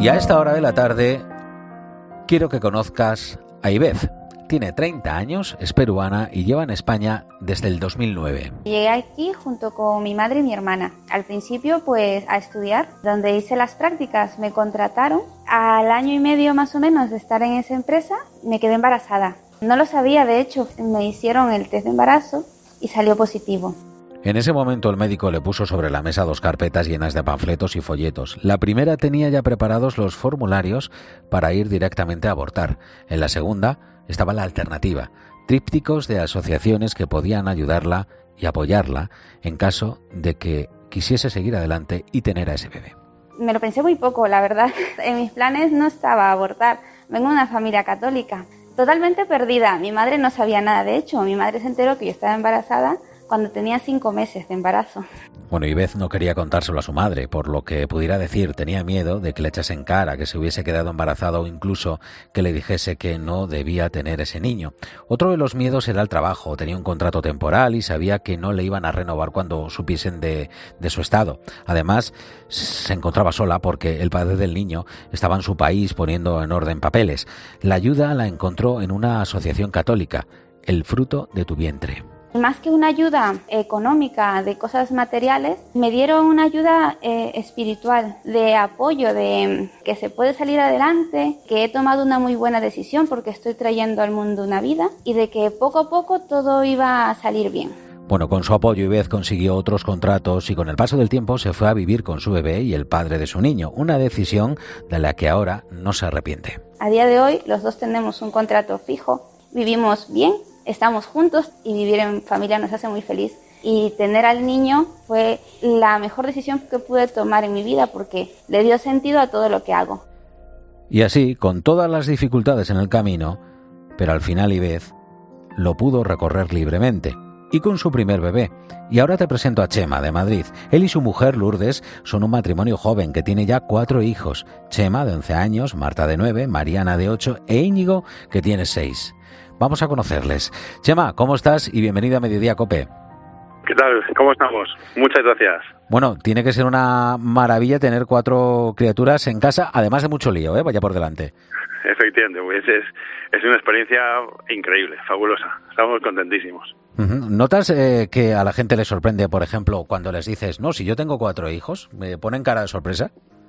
Y a esta hora de la tarde quiero que conozcas a Ivez. Tiene 30 años, es peruana y lleva en España desde el 2009. Llegué aquí junto con mi madre y mi hermana. Al principio pues a estudiar, donde hice las prácticas, me contrataron. Al año y medio más o menos de estar en esa empresa, me quedé embarazada. No lo sabía, de hecho, me hicieron el test de embarazo y salió positivo. En ese momento el médico le puso sobre la mesa 2 carpetas llenas de panfletos y folletos. La primera tenía ya preparados los formularios para ir directamente a abortar. En la segunda estaba la alternativa, trípticos de asociaciones que podían ayudarla y apoyarla en caso de que quisiese seguir adelante y tener a ese bebé. Me lo pensé muy poco, la verdad. En mis planes no estaba abortar. Vengo de una familia católica, totalmente perdida. Mi madre no sabía nada, de hecho, mi madre se enteró que yo estaba embarazada cuando tenía 5 meses de embarazo. Bueno, Ivez no quería contárselo a su madre, por lo que pudiera decir, tenía miedo de que le echase en cara, que se hubiese quedado embarazada o incluso que le dijese que no debía tener ese niño. Otro de los miedos era el trabajo, tenía un contrato temporal y sabía que no le iban a renovar cuando supiesen de su estado. Además, se encontraba sola porque el padre del niño estaba en su país poniendo en orden papeles. La ayuda la encontró en una asociación católica, El Fruto de tu Vientre. Más que una ayuda económica de cosas materiales, me dieron una ayuda espiritual, de apoyo, de que se puede salir adelante, que he tomado una muy buena decisión porque estoy trayendo al mundo una vida y de que poco a poco todo iba a salir bien. Bueno, con su apoyo Ivez consiguió otros contratos y con el paso del tiempo se fue a vivir con su bebé y el padre de su niño, una decisión de la que ahora no se arrepiente. A día de hoy los dos tenemos un contrato fijo, vivimos bien. Estamos juntos y vivir en familia nos hace muy feliz. Y tener al niño fue la mejor decisión que pude tomar en mi vida porque le dio sentido a todo lo que hago. Y así, con todas las dificultades en el camino, pero al final Ivez lo pudo recorrer libremente. Y con su primer bebé. Y ahora te presento a Chema, de Madrid. Él y su mujer, Lourdes, son un matrimonio joven que tiene ya 4 hijos. Chema, de 11 años, Marta, de 9, Mariana, de 8 e Íñigo, que tiene 6. Vamos a conocerles. Chema, ¿cómo estás? Y bienvenido a Mediodía COPE. ¿Qué tal? ¿Cómo estamos? Muchas gracias. Bueno, tiene que ser una maravilla tener 4 criaturas en casa, además de mucho lío, vaya por delante. Efectivamente, pues es una experiencia increíble, fabulosa. Estamos contentísimos. ¿Notas que a la gente le sorprende, por ejemplo, cuando les dices, no, si yo tengo 4 hijos, me ponen cara de sorpresa?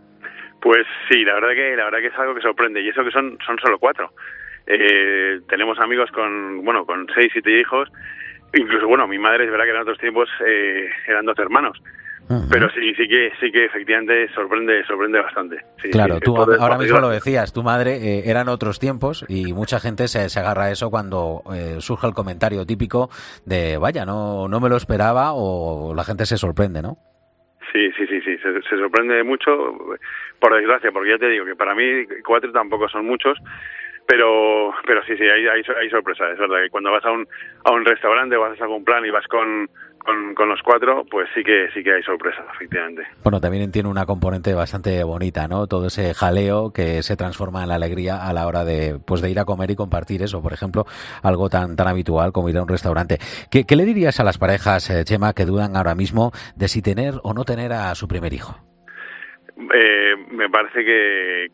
Pues sí, la verdad que es algo que sorprende, y eso que son solo 4. Tenemos amigos con 6, 7 hijos, incluso mi madre es verdad que en otros tiempos eran 2 hermanos. Uh-huh. Pero sí que efectivamente sorprende bastante. Sí, claro, sí, tú ahora mismo lo decías, tu madre eran otros tiempos y mucha gente se agarra a eso cuando surge el comentario típico de vaya, no me lo esperaba, o la gente se sorprende, ¿no? Sí, se sorprende mucho, por desgracia, porque ya te digo que para mí 4 tampoco son muchos. Pero sí, hay sorpresas. Es verdad que cuando vas a un restaurante o vas a algún plan y vas con los 4, pues sí que hay sorpresas, efectivamente. Bueno, también tiene una componente bastante bonita, ¿no? Todo ese jaleo que se transforma en la alegría a la hora de ir a comer y compartir eso, por ejemplo, algo tan habitual como ir a un restaurante. ¿Qué le dirías a las parejas, Chema, que dudan ahora mismo de si tener o no tener a su primer hijo? Me parece que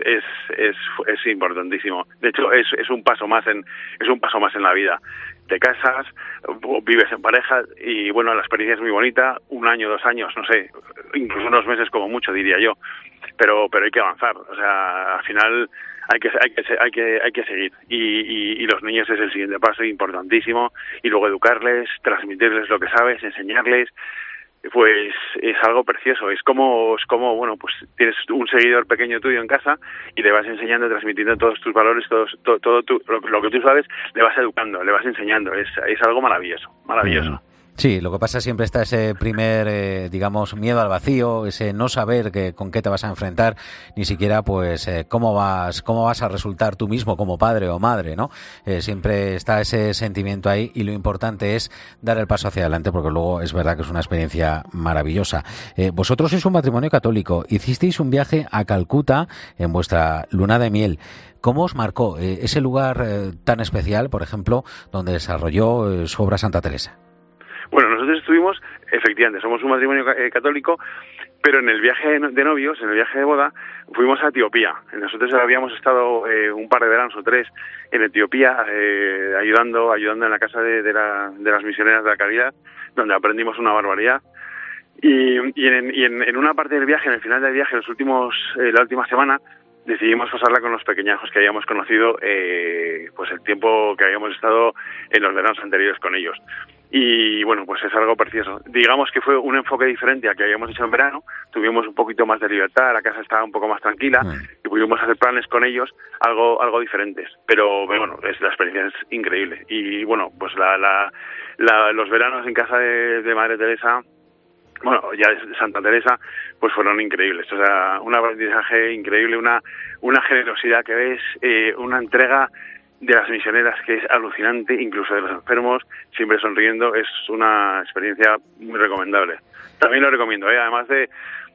es importantísimo. De hecho, es un paso más en la vida. Te casas, vives en pareja y la experiencia es muy bonita. 1 año, 2 años, no sé, incluso unos meses como mucho, diría yo. Pero hay que avanzar. O sea, al final hay que seguir. Y los niños es el siguiente paso importantísimo. Y luego educarles, transmitirles lo que sabes, enseñarles. Pues es algo precioso, es como pues tienes un seguidor pequeño tuyo en casa y le vas enseñando, transmitiendo todos tus valores, todo lo que tú sabes, le vas educando, le vas enseñando, es algo maravilloso. Sí, lo que pasa siempre está ese primer, miedo al vacío, ese no saber con qué te vas a enfrentar, ni siquiera pues cómo vas a resultar tú mismo como padre o madre, ¿no? Siempre está ese sentimiento ahí y lo importante es dar el paso hacia adelante porque luego es verdad que es una experiencia maravillosa. Vosotros sois un matrimonio católico, hicisteis un viaje a Calcuta en vuestra luna de miel. ¿Cómo os marcó ese lugar tan especial, por ejemplo, donde desarrolló su obra Santa Teresa? Bueno, nosotros estuvimos, efectivamente, somos un matrimonio católico, pero en el viaje de novios, en el viaje de boda, fuimos a Etiopía. Nosotros habíamos estado un par de veranos o 3 en Etiopía, ayudando en la casa de las misioneras de la caridad, donde aprendimos una barbaridad. Y en una parte del viaje, en el final del viaje, la última semana, decidimos pasarla con los pequeñajos que habíamos conocido, pues el tiempo que habíamos estado en los veranos anteriores con ellos. Y bueno, pues es algo precioso. Digamos que fue un enfoque diferente al que habíamos hecho en verano. Tuvimos un poquito más de libertad, la casa estaba un poco más tranquila y pudimos hacer planes con ellos algo diferentes. Pero bueno, la experiencia es increíble. Y bueno, pues los veranos en casa de Madre Teresa, bueno, ya de Santa Teresa, pues fueron increíbles. O sea, un aprendizaje increíble, una generosidad que ves, una entrega de las misioneras que es alucinante, incluso de los enfermos, siempre sonriendo. Es una experiencia muy recomendable. También lo recomiendo, además de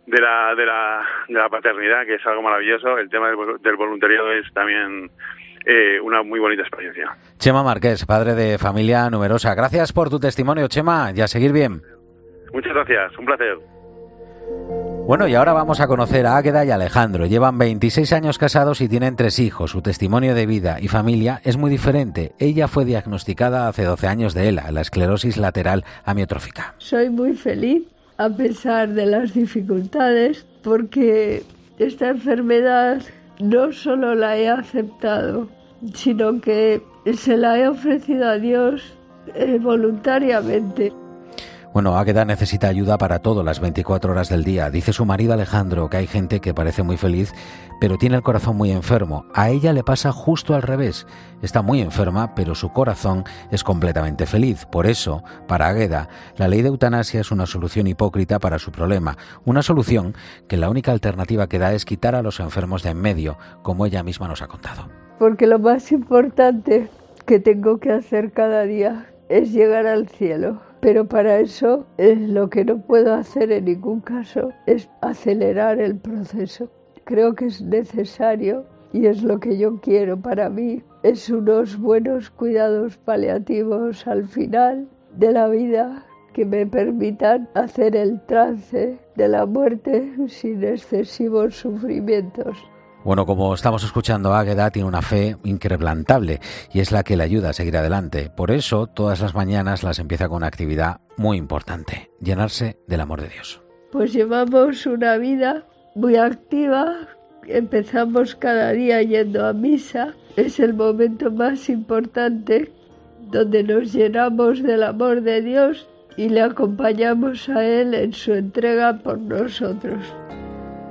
la paternidad, que es algo maravilloso, el tema del voluntariado es también una muy bonita experiencia. Chema Marqués, padre de familia numerosa. Gracias por tu testimonio, Chema, y a seguir bien. Muchas gracias, un placer. Bueno, y ahora vamos a conocer a Águeda y Alejandro. Llevan 26 años casados y tienen 3 hijos. Su testimonio de vida y familia es muy diferente. Ella fue diagnosticada hace 12 años de ELA, la esclerosis lateral amiotrófica. Soy muy feliz a pesar de las dificultades, porque esta enfermedad no solo la he aceptado, sino que se la he ofrecido a Dios voluntariamente. Bueno, Águeda necesita ayuda para todo, las 24 horas del día. Dice su marido Alejandro que hay gente que parece muy feliz, pero tiene el corazón muy enfermo. A ella le pasa justo al revés. Está muy enferma, pero su corazón es completamente feliz. Por eso, para Águeda, la ley de eutanasia es una solución hipócrita para su problema. Una solución que la única alternativa que da es quitar a los enfermos de en medio, como ella misma nos ha contado. Porque lo más importante que tengo que hacer cada día es llegar al cielo. Pero para eso lo que no puedo hacer en ningún caso es acelerar el proceso. Creo que es necesario, y es lo que yo quiero para mí, es unos buenos cuidados paliativos al final de la vida que me permitan hacer el trance de la muerte sin excesivos sufrimientos. Bueno, como estamos escuchando, Águeda tiene una fe inquebrantable y es la que le ayuda a seguir adelante. Por eso, todas las mañanas las empieza con una actividad muy importante: llenarse del amor de Dios. Pues llevamos una vida muy activa. Empezamos cada día yendo a misa. Es el momento más importante donde nos llenamos del amor de Dios y le acompañamos a Él en su entrega por nosotros.